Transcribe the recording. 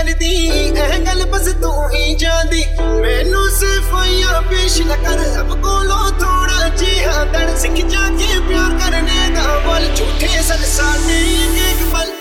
करदी ऐ गल बस तू ही जानदी मैनू सफाइयां पेश न कर अब कोलों थोड़ा जिहा दड़ सिख जाके प्यार करने दा बोल झूठे सन साडे एक पल